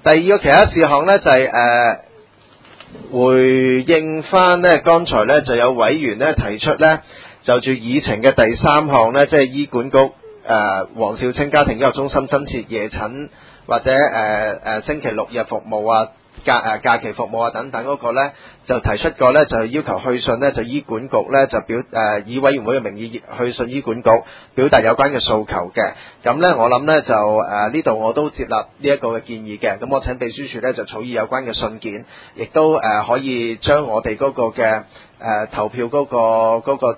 第二個其他事項呢，就係回應翻呢，剛才呢就有委員呢提出呢，就住議程嘅第3項呢，即係醫管局黃少清家庭醫學中心增設夜診或者星期6日服務啊。假期服務啊等等嗰個呢，就提出過呢，就要求去信呢，就醫管局呢，就以委員會嘅名義去信醫管局，表達有關嘅訴求嘅。咁呢，我諗呢，就呢度我都接納呢一個嘅建議嘅。咁我請秘書處呢，就草擬有關嘅信件，亦都可以將我哋嗰個嘅投票嗰個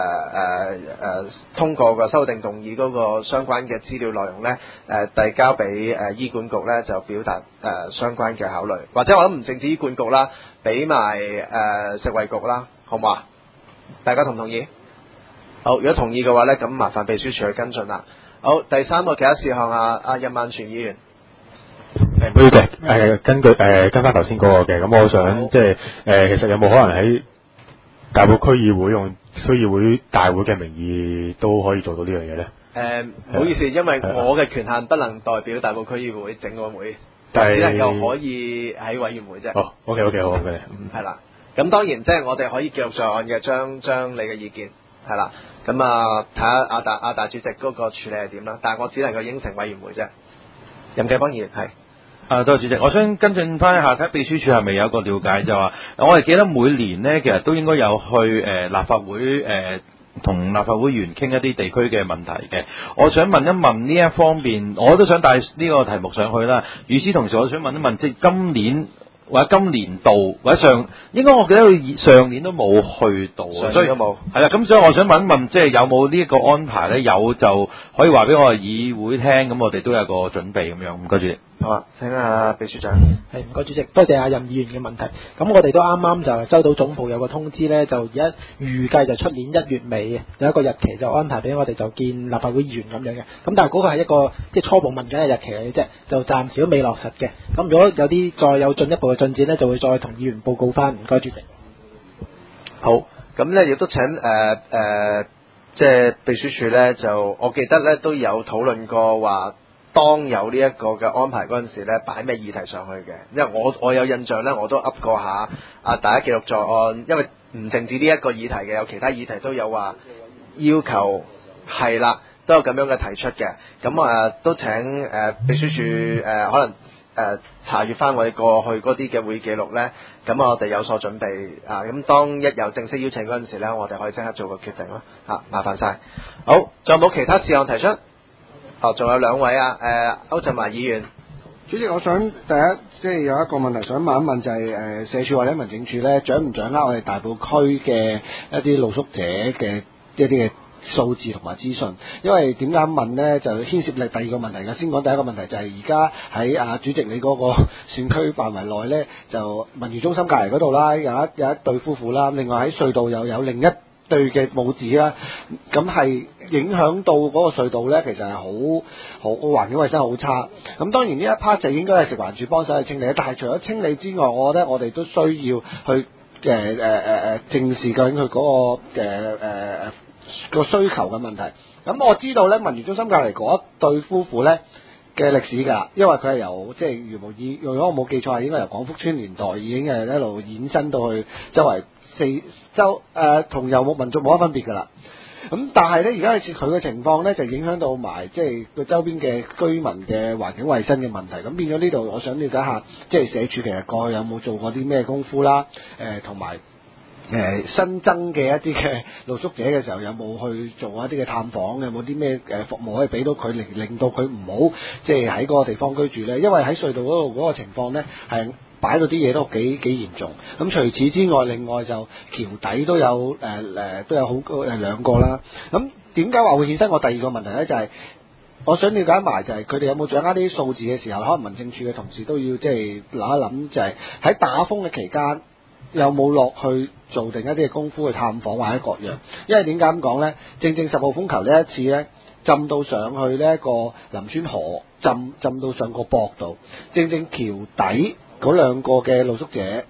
通過嘅修訂動議嗰個相關嘅資料內容呢，遞交俾醫管局呢，就表達相關嘅考慮，或者我諗唔淨止醫管局啦，俾埋食衛局啦，好唔好啊？大家同唔同意？好，如果同意嘅話呢，咁麻煩秘書處去跟進啦。好，第3個其他事項啊，任萬全議員。 唔好意思，根據跟翻頭先嗰個嘅，咁我想即係其實有冇可能喺大埔區議會用區議會大會嘅名義都可以做到呢樣嘢咧？ 唔好意思，因為我嘅權限不能代表大埔區議會整個會，只能夠可以喺委員會啫。 哦 ，OK， 好嘅。 係啦，咁當然即係我哋可以記錄在案嘅，將你嘅意見係啦，咁睇下阿大主席嗰個處理係點啦，但係我只能夠應承委員會啫。任繼邦議員係。 多謝主席，我想跟進翻一下，睇秘書處係咪有一個了解，就話我哋記得每年呢，其實都應該有去立法會同立法會議員傾一啲地區嘅問題嘅。我想問一問呢一方面，我都想帶呢個題目上去啦。與此同時，我想問一問，即係今年或者今年度或者應該我記得佢上年都冇去到， 所以都冇。 係啦，咁所以我想問一問，即係有冇呢一個安排咧？有就可以話俾我哋議會聽，咁我哋都有個準備咁樣。唔該主席。 好啊，請阿秘書長。 係，唔該主席，多謝阿任議員嘅問題。咁我哋都啱啱就收到總部有個通知呢，就而家預計就出年1月尾有一個日期就安排俾我哋就見立法會議員咁樣嘅。咁但係嗰個係一個即係初步問緊嘅日期嚟嘅啫，就暫時都未落實嘅。咁如果有啲再有進一步嘅進展呢，就會再同議員報告翻。唔該主席。 好，咁呢亦都請即係秘書處呢，就我記得呢都有討論過話。當有呢一個嘅安排嗰陣時咧，擺咩議題上去嘅？因為我有印象咧，我都噏過下大家記錄在案，因為唔淨止呢一個議題嘅，有其他議題都有話要求係啦，都有咁樣嘅提出嘅。咁都請秘書處可能查閲翻我哋過去嗰啲嘅會議記錄咧，咁我哋有所準備啊。咁當一有正式邀請嗰陣時咧，我哋可以即刻做個決定咯。麻煩晒。好，仲有冇其他事項提出？仲有2位區振華議員。 主席，我想第一即係有一個問題想問一問，就係社署或者民政處咧，掌唔掌握我哋大埔區嘅一啲露宿者嘅一啲嘅數字同埋資訊？因為點解問呢？就牽涉你第二個問題嘅。先講第一個問題就係而家喺主席你嗰個選區範圍內呢，就文娛中心隔離嗰度啦，有一對夫婦啦，另外喺隧道又有另一對嘅母子啦，咁係影響到嗰個隧道呢，其實係好環境衞生好差。咁當然呢一 part 就應該係食環署幫手去清理，但係除咗清理之外，我覺得我哋都需要去正視究竟佢嗰個需求嘅問題。咁我知道呢，文娛中心隔離嗰一對夫婦呢嘅歷史㗎，因為佢係由即係如果我冇記錯係應該由廣福村年代已經係一路延伸到去周圍同遊牧民族冇乜分別㗎啦。咁但係咧，而家佢嘅情況咧就影響到埋即係個周邊嘅居民嘅環境衞生嘅問題。咁變咗呢度，我想了解下，即係社署其實過去有冇做過啲咩功夫啦？同埋新增嘅一啲嘅露宿者嘅時候，有冇去做一啲嘅探訪？有冇啲咩服務可以俾到佢，令到佢唔好即係喺嗰個地方居住咧？因為喺隧道嗰度嗰個情況咧係擺到啲嘢都幾嚴重。咁除此之外，另外就橋底都有都有好2個啦。咁點解話會衍生我第二個問題咧？就係我想了解埋就係佢哋有冇掌握啲數字嘅時候，可能民政處嘅同事都要即係諗一諗，就係喺打風嘅期間有冇落去做定一啲嘅功夫去探訪或者各樣。因為點解咁講咧？正10號風球呢一次咧，浸到上去呢一個林村河，浸到上個膊度，正橋底嗰2個嘅露宿者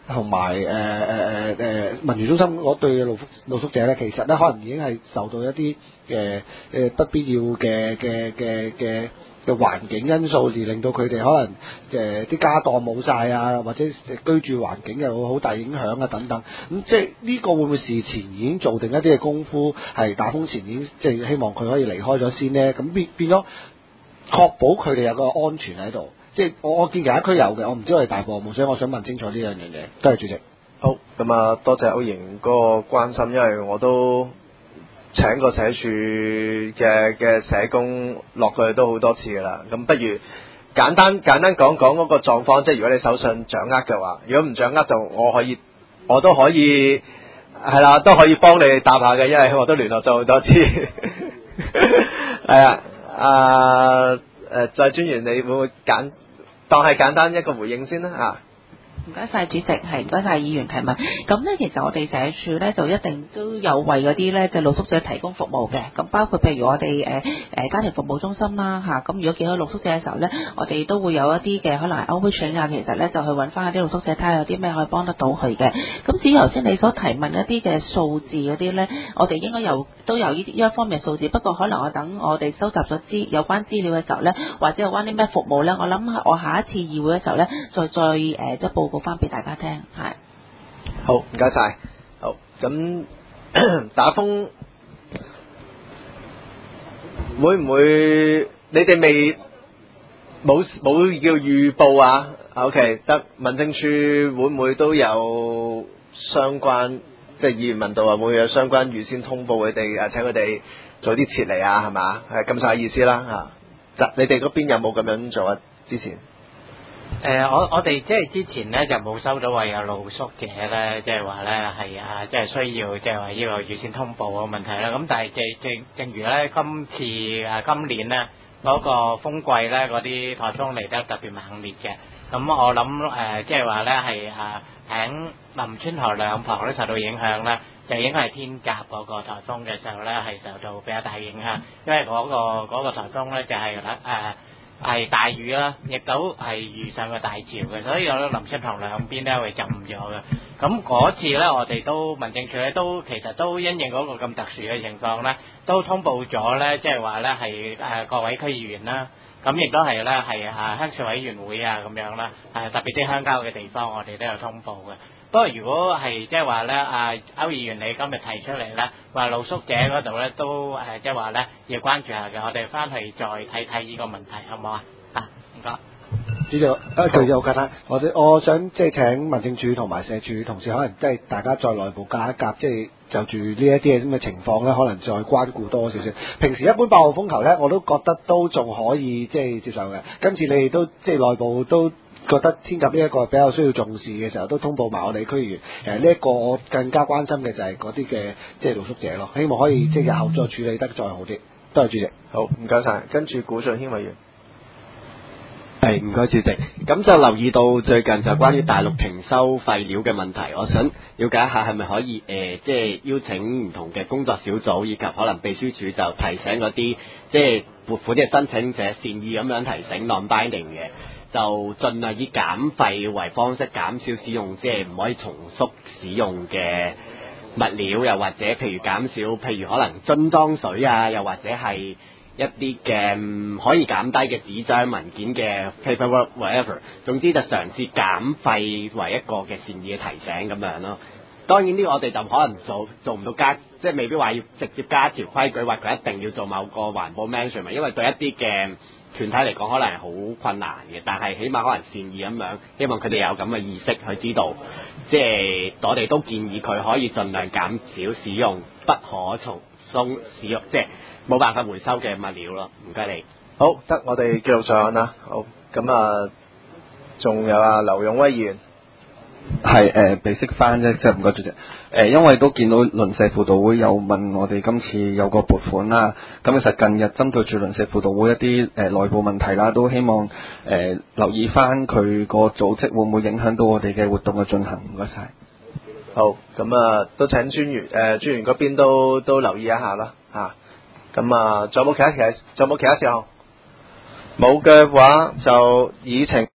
同埋文娛中心嗰對露宿者咧，其實咧可能已經係受到一啲不必要嘅環境因素，而令到佢哋可能啲家當冇晒啊，或者居住環境又會好大影響啊等等。咁即係呢個會唔會事前已經做定一啲嘅功夫，係打風前已經即係希望佢可以離開咗先呢？咁變咗確保佢哋有個安全喺度。即係我見其他區有嘅，我唔知我哋大埔有冇，所以我想問清楚呢樣嘢。多謝主席。 好，咁啊，多謝歐瑩嗰個關心，因為我都請個社署嘅社工落去都好多次噶啦。咁不如簡單講嗰個狀況，即係如果你手上掌握嘅話，如果唔掌握就我都可以係啦，都可以幫你答下嘅，因為我都聯絡咗好多次。係啊，再專員，你會唔會當係簡單一個回應先啦啊？ 唔該晒主席，係唔該晒議員提問。咁呢，其實我哋社署呢，就一定都有為嗰啲呢嘅露宿者提供服務嘅。咁包括譬如我哋家庭服務中心啦嚇。咁如果見到露宿者嘅時候呢，我哋都會有一啲嘅可能係 outreach 啊，其實呢，就去揾翻一啲露宿者睇下有啲咩可以幫得到佢嘅。咁至於頭先你所提問一啲嘅數字嗰啲呢，我哋應該都有呢一方面嘅數字。不過可能等我哋收集咗有關資料嘅時候呢，或者有關啲咩服務呢，我諗我下一次議會嘅時候呢，再即係報告翻俾大家聽，係。 好，唔該晒。好，咁打風會唔會你哋冇叫預報啊 ？OK， 得民政處會唔會都有相關？即係議員問到話會唔會有相關預先通報佢哋請佢哋早啲撤離啊？係嘛？係咁晒意思啦嚇。你哋嗰邊有冇咁樣做啊？之前？ 我哋即係之前咧就冇收到話有露宿者咧，即係話咧係即係需要即係話呢個預先通報嘅問題啦。咁但係正如咧今年咧嗰個風季咧嗰啲颱風嚟得特別猛烈嘅。咁我諗即係話咧係喺林村河兩旁咧受到影響咧，就應該係天鴿嗰個颱風嘅時候咧係受到比較大影響，因為嗰個颱風咧就係係大雨啦，亦都係遇上個大潮嘅，所以有林村塘兩邊咧會浸咗嘅。咁嗰次咧，我哋都民政處咧都其實都因應嗰個咁特殊嘅情況咧，都通報咗咧，即係話咧係各位區議員啦，咁亦都係咧係鄉事委員會啊咁樣啦，特別啲鄉郊嘅地方，我哋都有通報嘅。不過如果係即係話咧，歐議員你今日提出嚟咧，話露宿者嗰度咧都即係話咧要關注下嘅，我哋翻去再睇睇呢個問題，好唔好啊？唔該。 主席，佢好簡單，我想即係請民政處同埋社署同事，可能即係大家再內部夾一夾，即係就住呢一啲嘅咁嘅情況咧，可能再關顧多少少。平時一般8號風球咧，我都覺得都仲可以即係接受嘅。今次你哋都即係內部都覺得天鴿呢一個比較需要重視嘅時候，都通報埋我哋區議員。呢一個我更加關心嘅就係嗰啲嘅即係露宿者咯，希望可以即係日後再處理得再好啲。多謝主席。 好，唔該晒。跟住古俊軒委員。 係，唔該主席。咁就留意到最近就關於大陸停收廢料嘅問題，我想了解一下係咪可以即係邀請唔同嘅工作小組以及可能秘書處就提醒嗰啲即係撥款嘅申請者善意咁樣提醒 non-binding 嘅，就盡量以減廢為方式減少使用即係唔可以重複使用嘅物料，又或者譬如減少譬如可能樽裝水啊，又或者係一啲嘅可以減低嘅紙張文件嘅 paperwork whatever， 總之就嘗試減廢為一個嘅善意嘅提醒咁樣咯。當然呢個我哋就可能做唔到即係未必話要直接加條規矩，話佢一定要做某個環保 measurement，因為對一啲嘅團體嚟講可能係好困難嘅，但係起碼可能善意咁樣，希望佢哋有咁嘅意識去知道，即係我哋都建議佢可以盡量減少使用不可重複使用，即係冇辦法回收嘅物料咯。唔該你。 好，得我哋記錄上啦。好，咁仲有劉勇威議員。 係被釋翻啫，即係唔該主席。因為都見到鄰舍輔導會有問我哋今次有個撥款啦，咁其實近日針對住鄰舍輔導會一啲內部問題啦，都希望留意翻佢個組織會唔會影響到我哋嘅活動嘅進行。唔該晒。 好，咁都請專員嗰邊都留意一下啦嚇。咁仲有冇其他事項？冇嘅話就議程。